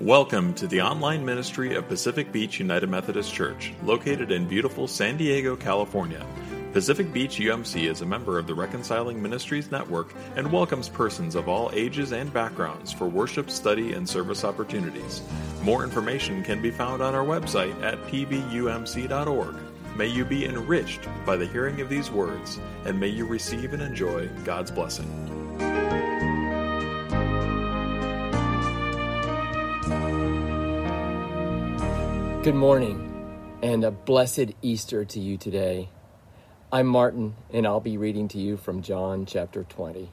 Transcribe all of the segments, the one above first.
Welcome to the online ministry of Pacific Beach United Methodist Church, located in beautiful San Diego, California. Pacific Beach UMC is a member of the Reconciling Ministries Network and welcomes persons of all ages and backgrounds for worship, study, and service opportunities. More information can be found on our website at pbumc.org. May you be enriched by the hearing of these words, and may you receive and enjoy God's blessing. Good morning, and a blessed Easter to you today. I'm Martin, and I'll be reading to you from John chapter 20.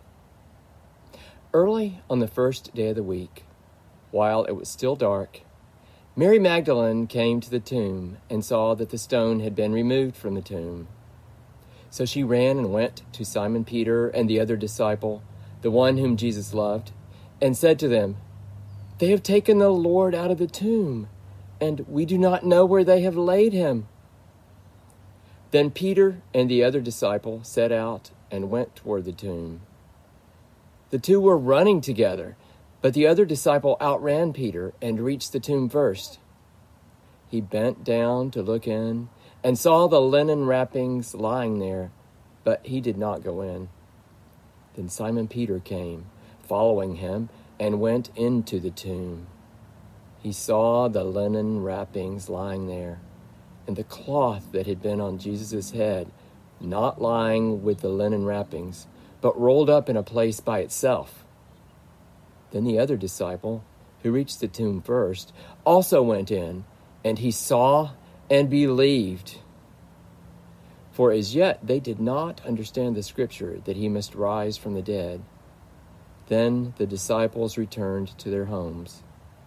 Early on the first day of the week, while it was still dark, Mary Magdalene came to the tomb and saw that the stone had been removed from the tomb. So she ran and went to Simon Peter and the other disciple, the one whom Jesus loved, and said to them, "They have taken the Lord out of the tomb, and we do not know where they have laid him." Then Peter and the other disciple set out and went toward the tomb. The two were running together, but the other disciple outran Peter and reached the tomb first. He bent down to look in and saw the linen wrappings lying there, but he did not go in. Then Simon Peter came, following him, and went into the tomb. He saw the linen wrappings lying there, and the cloth that had been on Jesus' head, not lying with the linen wrappings, but rolled up in a place by itself. Then the other disciple, who reached the tomb first, also went in, and he saw and believed. For as yet they did not understand the scripture that he must rise from the dead. Then the disciples returned to their homes.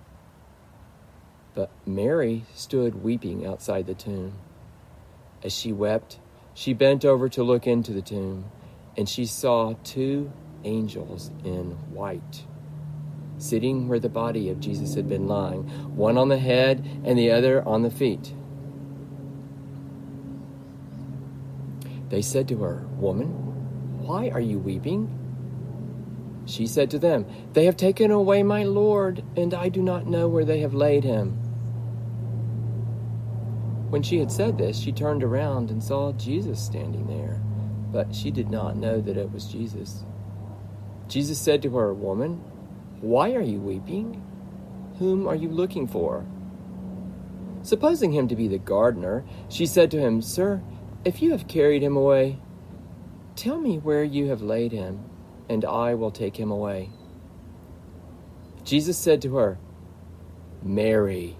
But Mary stood weeping outside the tomb. As she wept, she bent over to look into the tomb, and she saw two angels in white, sitting where the body of Jesus had been lying, one on the head and the other on the feet. They said to her, "Woman, why are you weeping?" She said to them, "They have taken away my Lord, and I do not know where they have laid him." When she had said this, she turned around and saw Jesus standing there, but she did not know that it was Jesus. Jesus said to her, "Woman, why are you weeping? Whom are you looking for?" Supposing him to be the gardener, she said to him, "Sir, if you have carried him away, tell me where you have laid him, and I will take him away." Jesus said to her, "Mary."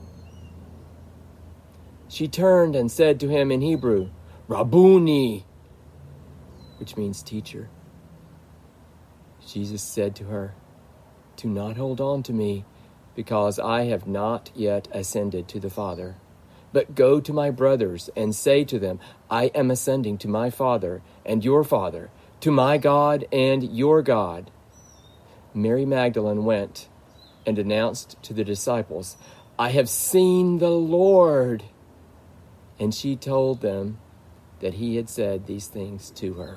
She turned and said to him in Hebrew, "Rabboni," which means teacher. Jesus said to her, "Do not hold on to me, because I have not yet ascended to the Father. But go to my brothers and say to them, I am ascending to my Father and your Father, to my God and your God." Mary Magdalene went and announced to the disciples, "I have seen the Lord." And she told them that he had said these things to her.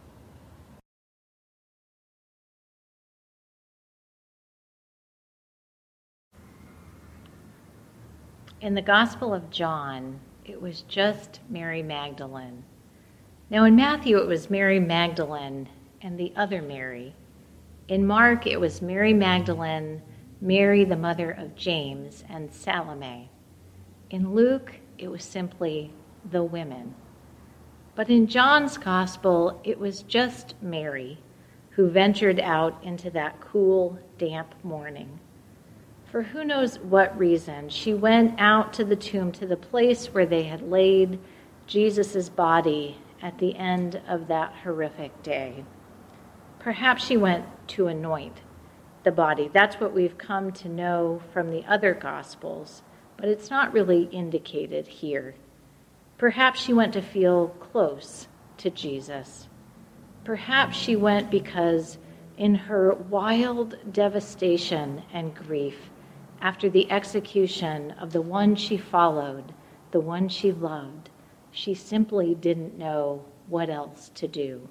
In the Gospel of John, it was just Mary Magdalene. Now in Matthew, it was Mary Magdalene and the other Mary. In Mark, it was Mary Magdalene, Mary the mother of James, and Salome. In Luke, it was simply the women. But in John's Gospel, it was just Mary who ventured out into that cool, damp morning. For who knows what reason, she went out to the tomb, to the place where they had laid Jesus' body at the end of that horrific day. Perhaps she went to anoint the body. That's what we've come to know from the other Gospels, but it's not really indicated here. Perhaps she went to feel close to Jesus. Perhaps she went because in her wild devastation and grief after the execution of the one she followed, the one she loved, she simply didn't know what else to do.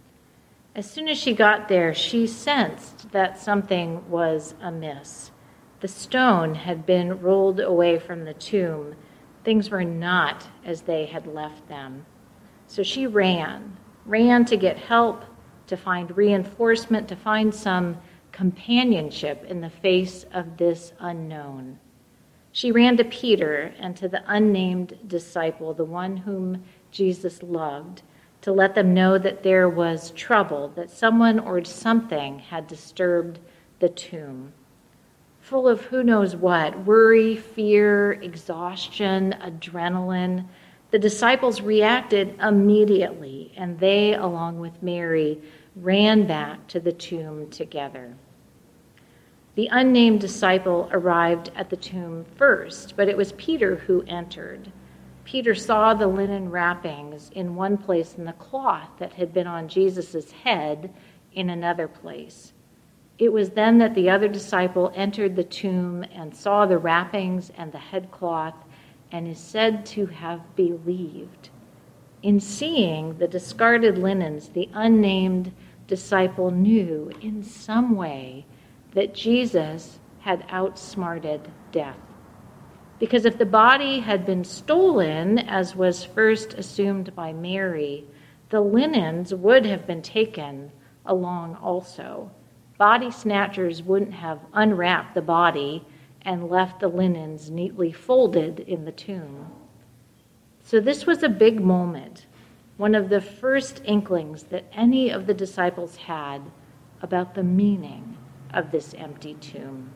As soon as she got there, she sensed that something was amiss. The stone had been rolled away from the tomb. Things were not as they had left them. So she ran to get help, to find reinforcement, to find some companionship in the face of this unknown. She ran to Peter and to the unnamed disciple, the one whom Jesus loved, to let them know that there was trouble, that someone or something had disturbed the tomb. Full of who knows what, worry, fear, exhaustion, adrenaline, the disciples reacted immediately, and they, along with Mary, ran back to the tomb together. The unnamed disciple arrived at the tomb first, but it was Peter who entered. Peter saw the linen wrappings in one place and the cloth that had been on Jesus' head in another place. It was then that the other disciple entered the tomb and saw the wrappings and the headcloth and is said to have believed. In seeing the discarded linens, the unnamed disciple knew in some way that Jesus had outsmarted death. Because if the body had been stolen, as was first assumed by Mary, the linens would have been taken along also. Body snatchers wouldn't have unwrapped the body and left the linens neatly folded in the tomb. So this was a big moment, one of the first inklings that any of the disciples had about the meaning of this empty tomb.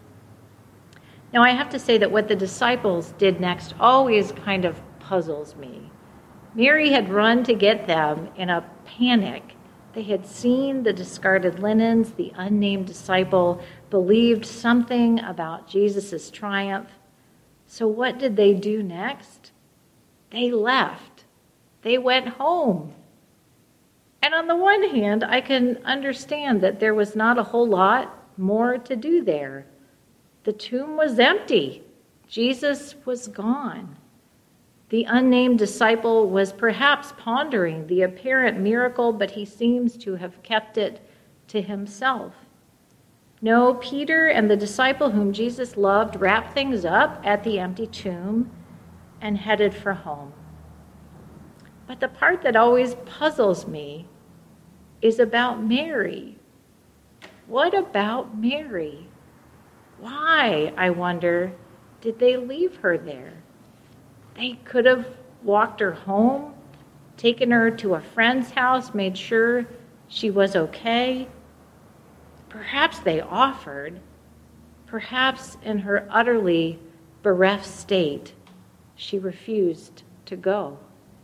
Now, I have to say that what the disciples did next always kind of puzzles me. Mary had run to get them in a panic. They had seen the discarded linens. The unnamed disciple believed something about Jesus' triumph. So what did they do next? They left. They went home. And on the one hand, I can understand that there was not a whole lot more to do there. The tomb was empty. Jesus was gone. The unnamed disciple was perhaps pondering the apparent miracle, but he seems to have kept it to himself. No, Peter and the disciple whom Jesus loved wrapped things up at the empty tomb and headed for home. But the part that always puzzles me is about Mary. What about Mary? Why, I wonder, did they leave her there? They could have walked her home, taken her to a friend's house, made sure she was okay. Perhaps they offered. Perhaps in her utterly bereft state, she refused to go.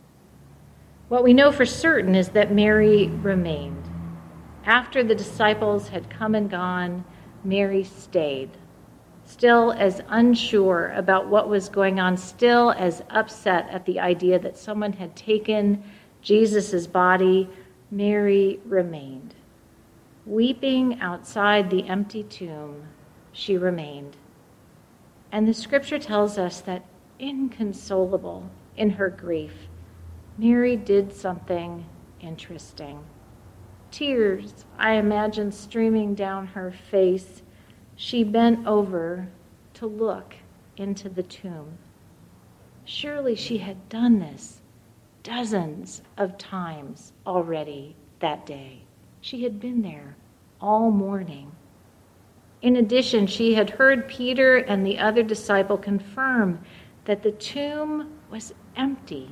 What we know for certain is that Mary remained. After the disciples had come and gone, Mary stayed, still as unsure about what was going on, still as upset at the idea that someone had taken Jesus' body. Mary remained. Weeping outside the empty tomb, she remained. And the scripture tells us that inconsolable in her grief, Mary did something interesting. Tears, I imagine, streaming down her face, she bent over to look into the tomb. Surely she had done this dozens of times already that day. She had been there all morning. In addition, she had heard Peter and the other disciple confirm that the tomb was empty.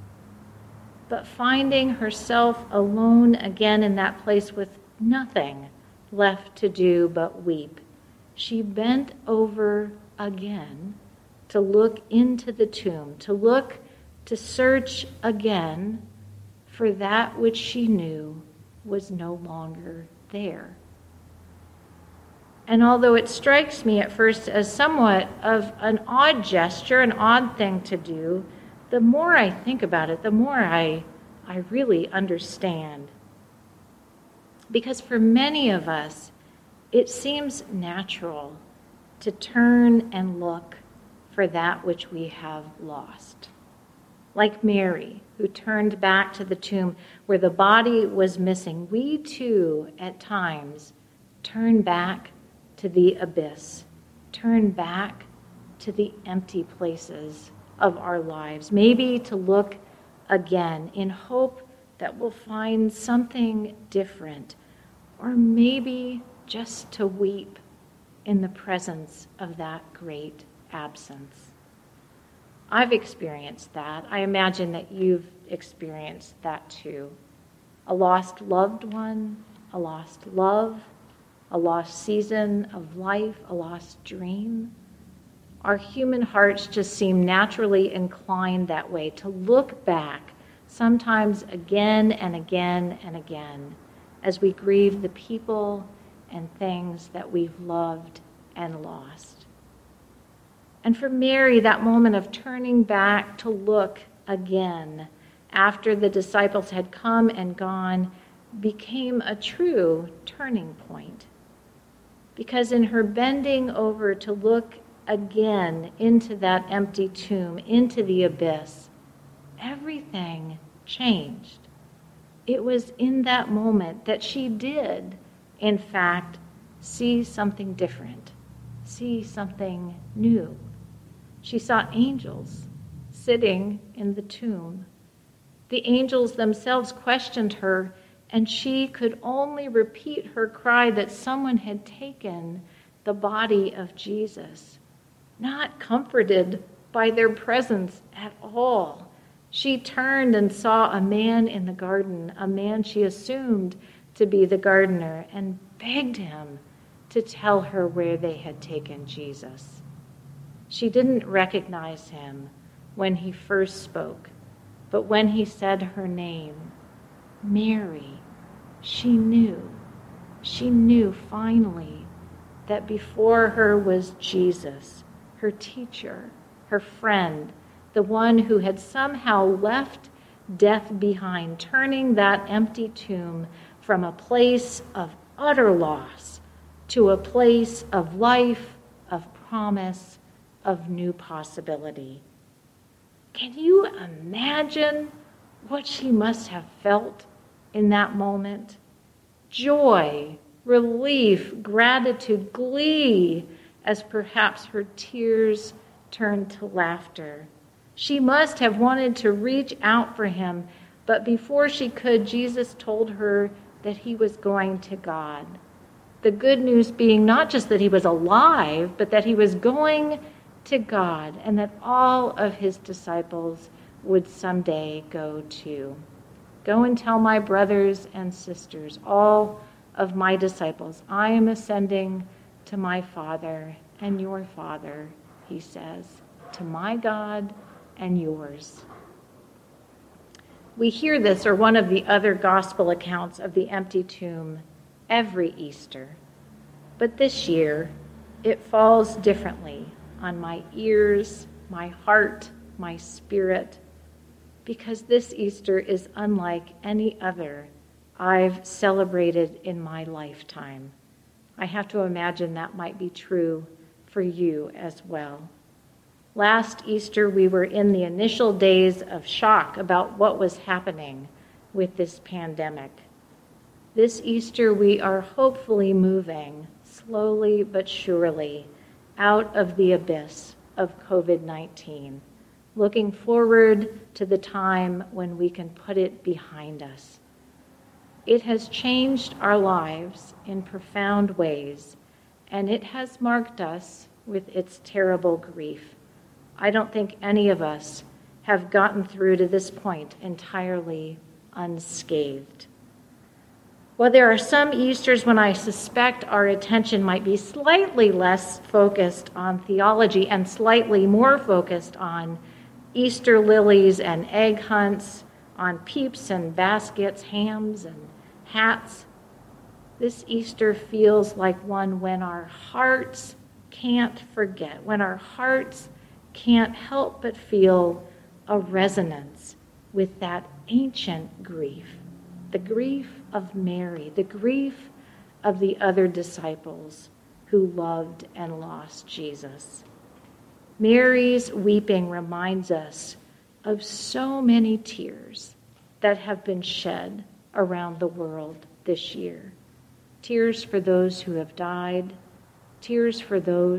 But finding herself alone again in that place with nothing left to do but weep, she bent over again to look into the tomb, to search again for that which she knew was no longer there. And although it strikes me at first as somewhat of an odd gesture, an odd thing to do, the more I think about it, the more I really understand. Because for many of us, it seems natural to turn and look for that which we have lost. Like Mary, who turned back to the tomb where the body was missing, we too, at times, turn back to the abyss, turn back to the empty places of our lives, maybe to look again in hope that we'll find something different, or maybe just to weep in the presence of that great absence. I've experienced that. I imagine that you've experienced that too. A lost loved one, a lost love, a lost season of life, a lost dream. Our human hearts just seem naturally inclined that way, to look back, sometimes again and again and again, as we grieve the people and things that we've loved and lost. And for Mary, that moment of turning back to look again after the disciples had come and gone became a true turning point. Because in her bending over to look again into that empty tomb, into the abyss, everything changed. It was in that moment that she did, in fact, see something different, see something new. She saw angels sitting in the tomb. The angels themselves questioned her, and she could only repeat her cry that someone had taken the body of Jesus, not comforted by their presence at all. She turned and saw a man in the garden, a man she assumed to be the gardener, and begged him to tell her where they had taken Jesus. She didn't recognize him when he first spoke, but when he said her name, Mary, she knew finally that before her was Jesus, her teacher, her friend, the one who had somehow left death behind, turning that empty tomb from a place of utter loss to a place of life, of promise, of new possibility. Can you imagine what she must have felt in that moment? Joy, relief, gratitude, glee, as perhaps her tears turned to laughter. She must have wanted to reach out for him, but before she could, Jesus told her that he was going to God. The good news being not just that he was alive, but that he was going to God, and that all of his disciples would someday go too. Go and tell my brothers and sisters, all of my disciples, I am ascending to my Father and your Father, he says, to my God and yours. We hear this, or one of the other gospel accounts of the empty tomb, every Easter. But this year, it falls differently on my ears, my heart, my spirit, because this Easter is unlike any other I've celebrated in my lifetime. I have to imagine that might be true for you as well. Last Easter, we were in the initial days of shock about what was happening with this pandemic. This Easter, we are hopefully moving, slowly but surely, out of the abyss of COVID-19, looking forward to the time when we can put it behind us. It has changed our lives in profound ways, and it has marked us with its terrible grief. I don't think any of us have gotten through to this point entirely unscathed. Well, there are some Easters when I suspect our attention might be slightly less focused on theology and slightly more focused on Easter lilies and egg hunts, on peeps and baskets, hams and hats. This Easter feels like one when our hearts can't forget, when our hearts can't help but feel a resonance with that ancient grief, the grief of Mary, the grief of the other disciples who loved and lost Jesus. Mary's weeping reminds us of so many tears that have been shed around the world this year. Tears for those who have died, tears for those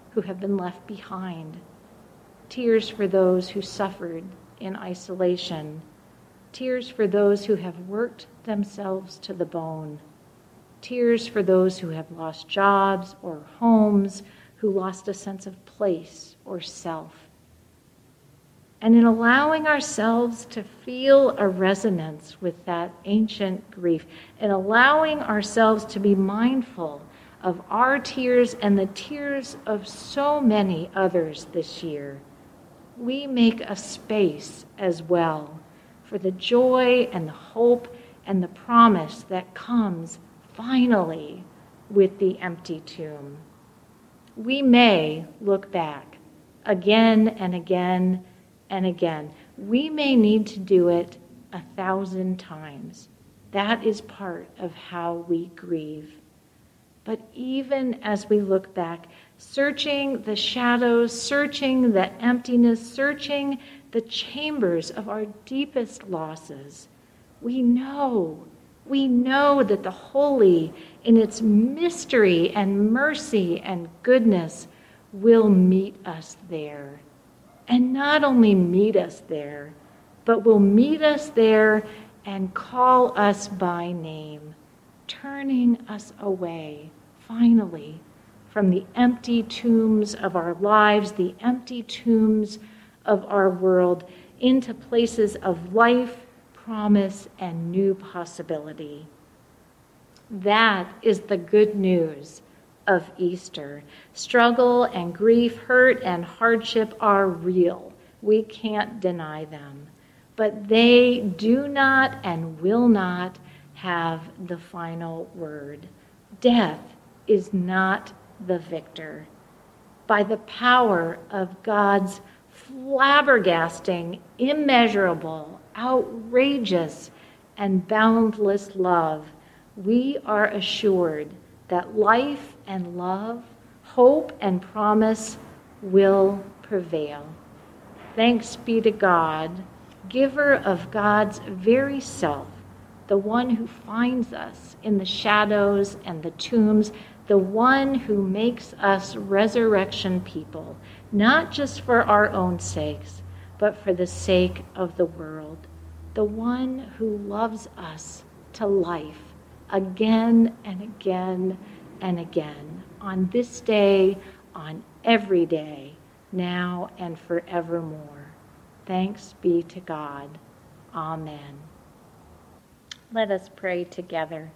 who have been left behind, tears for those who suffered in isolation, tears for those who have worked themselves to the bone, tears for those who have lost jobs or homes, who lost a sense of place or self. And in allowing ourselves to feel a resonance with that ancient grief, and allowing ourselves to be mindful of our tears and the tears of so many others this year, we make a space as well for the joy and the hope and the promise that comes finally with the empty tomb. We may look back again and again and again. We may need to do it 1,000 times. That is part of how we grieve. But even as we look back, searching the shadows, searching the emptiness, searching the chambers of our deepest losses, we know that the holy, in its mystery and mercy and goodness, will meet us there. And not only meet us there, but will meet us there and call us by name, turning us away, finally, from the empty tombs of our lives, the empty tombs of our world, into places of life, promise, and new possibility. That is the good news of Easter. Struggle and grief, hurt and hardship are real. We can't deny them. But they do not and will not have the final word. Death is not the victor. By the power of God's flabbergasting, immeasurable, outrageous, and boundless love, we are assured that life and love, hope and promise will prevail. Thanks be to God, giver of God's very self, the one who finds us in the shadows and the tombs, the one who makes us resurrection people, not just for our own sakes, but for the sake of the world, the one who loves us to life again and again and again, on this day, on every day, now and forevermore. Thanks be to God. Amen. Let us pray together.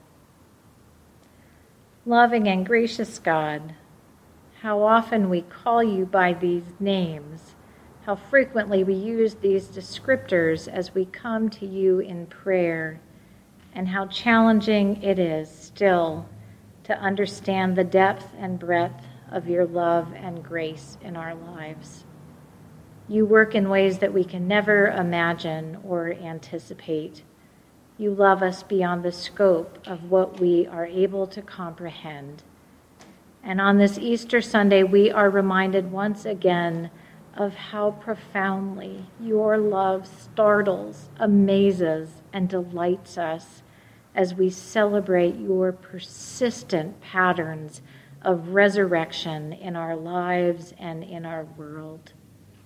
Loving and gracious God, how often we call you by these names, how frequently we use these descriptors as we come to you in prayer, and how challenging it is still to understand the depth and breadth of your love and grace in our lives. You work in ways that we can never imagine or anticipate. You love us beyond the scope of what we are able to comprehend. And on this Easter Sunday, we are reminded once again of how profoundly your love startles, amazes, and delights us as we celebrate your persistent patterns of resurrection in our lives and in our world.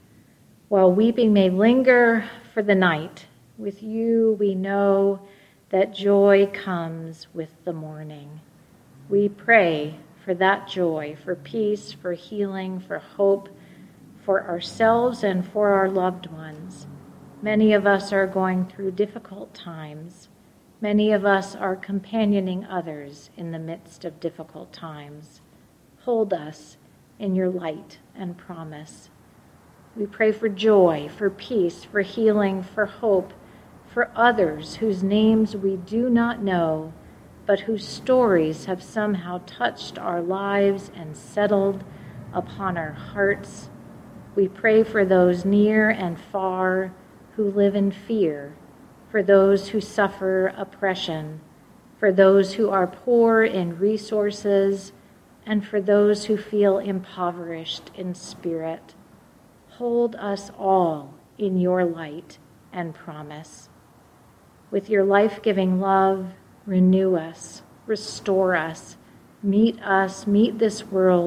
While weeping may linger for the night, with you we know that joy comes with the morning. We pray for that joy, for peace, for healing, for hope, for ourselves and for our loved ones. Many of us are going through difficult times. Many of us are companioning others in the midst of difficult times. Hold us in your light and promise. We pray for joy, for peace, for healing, for hope, for others whose names we do not know, but whose stories have somehow touched our lives and settled upon our hearts. We pray for those near and far who live in fear, for those who suffer oppression, for those who are poor in resources, and for those who feel impoverished in spirit. Hold us all in your light and promise. With your life-giving love, renew us, restore us, meet this world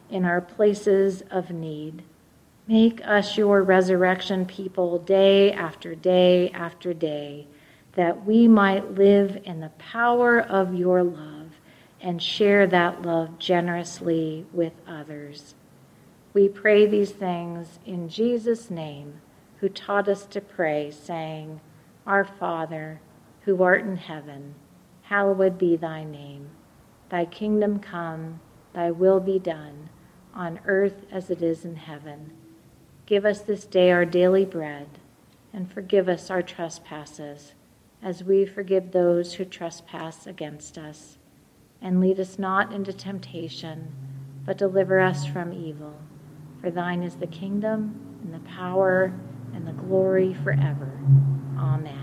in our places of need. Make us your resurrection people day after day after day, that we might live in the power of your love and share that love generously with others. We pray these things in Jesus' name, who taught us to pray, saying, Our Father, who art in heaven, hallowed be thy name. Thy kingdom come, thy will be done, on earth as it is in heaven. Give us this day our daily bread, and forgive us our trespasses, as we forgive those who trespass against us. And lead us not into temptation, but deliver us from evil. For thine is the kingdom, and the power, and the glory forever. Amen.